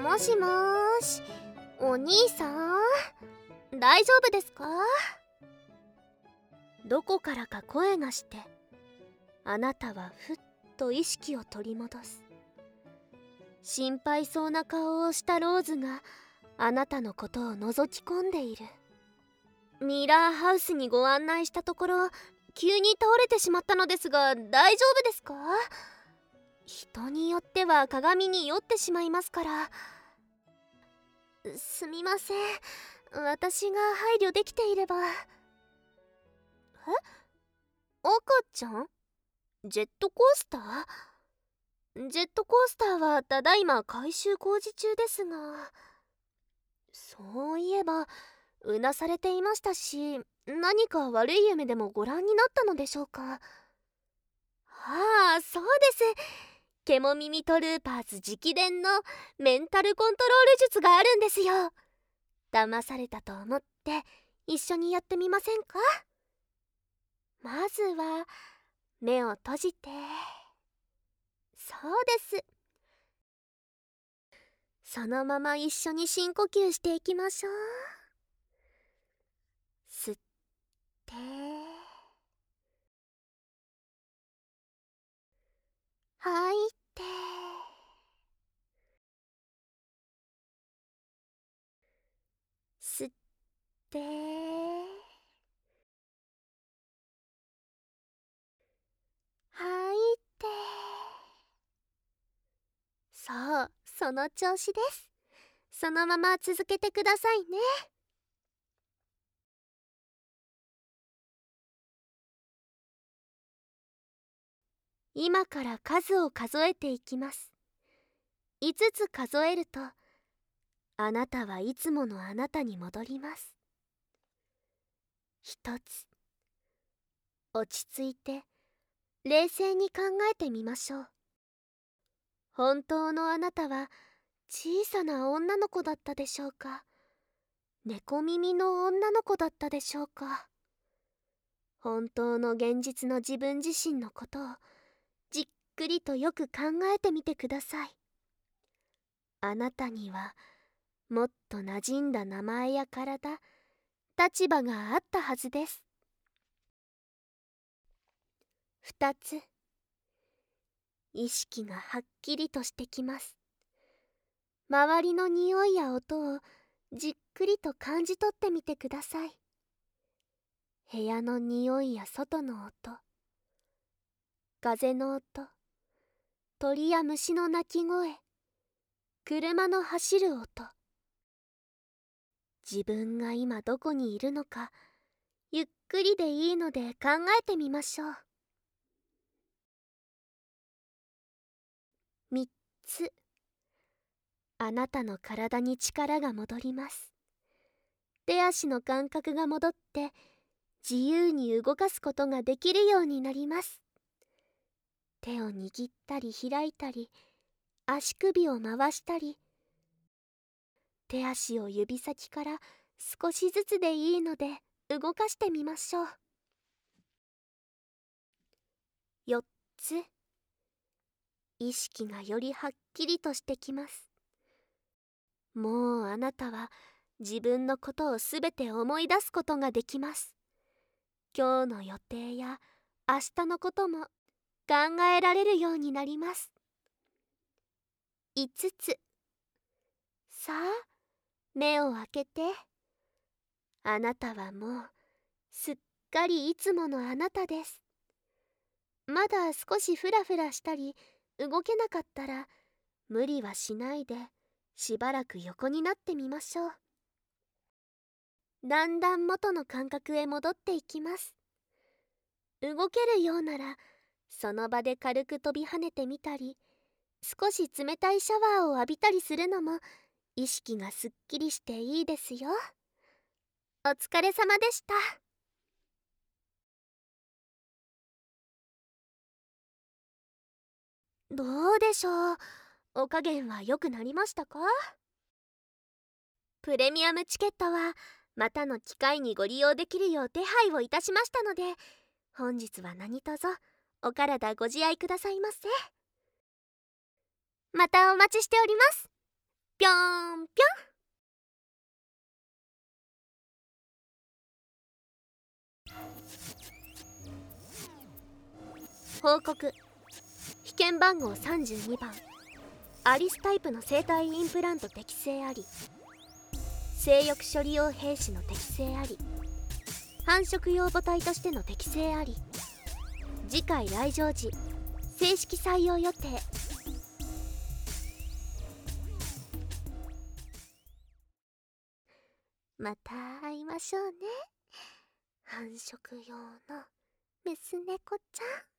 もしもーし、お兄さん、大丈夫ですか？どこからか声がして、あなたはふっと意識を取り戻す。心配そうな顔をしたローズがあなたのことを覗き込んでいる。ミラーハウスにご案内したところ、急に倒れてしまったのですが、大丈夫ですか？人によっては鏡に酔ってしまいますから。すみません、私が配慮できていれば。赤ちゃん？ジェットコースター？ジェットコースターはただいま改修工事中ですが。そういえばうなされていましたし、何か悪い夢でもご覧になったのでしょうか？ああ、そうです。ケモミミトルーパーズ直伝のメンタルコントロール術があるんですよ。騙されたと思って一緒にやってみませんか？まずは目を閉じて。そうです。そのまま一緒に深呼吸していきましょう。吸って吐いて、吸って吐いて。そう、その調子です。そのまま続けてくださいね。今から数を数えていきます。5つ数えると、あなたはいつものあなたに戻ります。1つ。落ち着いて冷静に考えてみましょう。本当のあなたは小さな女の子だったでしょうか？猫耳の女の子だったでしょうか？本当の現実の自分自身のことをじっくりとよく考えてみてください。あなたにはもっと馴染んだ名前や体、立場があったはずです。2つ。意識がはっきりとしてきます。周りの匂いや音をじっくりと感じ取ってみてください。部屋の匂いや外の音、風の音、鳥や虫の鳴き声、車の走る音。自分が今どこにいるのか、ゆっくりでいいので考えてみましょう。3つ。あなたの体に力が戻ります。手足の感覚が戻って自由に動かすことができるようになります。手を握ったり開いたり、足首を回したり、手足を指先から少しずつでいいので動かしてみましょう。4つ。意識がよりはっきりとしてきます。もうあなたは自分のことをすべて思い出すことができます。今日の予定や明日のことも考えられるようになります。5つ。さあ、目を開けて。あなたはもうすっかりいつものあなたです。まだ少しフラフラしたり動けなかったら無理はしないでしばらく横になってみましょう。だんだん元の感覚へ戻っていきます。動けるようならその場で軽く飛び跳ねてみたり、少し冷たいシャワーを浴びたりするのも意識がすっきりしていいですよ。お疲れ様でした。どうでしょう、お加減は良くなりましたか？プレミアムチケットはまたの機会にご利用できるよう手配をいたしましたので、本日は何卒お体ご自愛くださいませ。またお待ちしております。 ぴょーんぴょん。報告。被験番号32番、アリスタイプの生体インプラント適性あり、性欲処理用兵士の適性あり、繁殖用母体としての適性あり、次回来場時正式採用予定。また会いましょうね、繁殖用のメス猫ちゃん。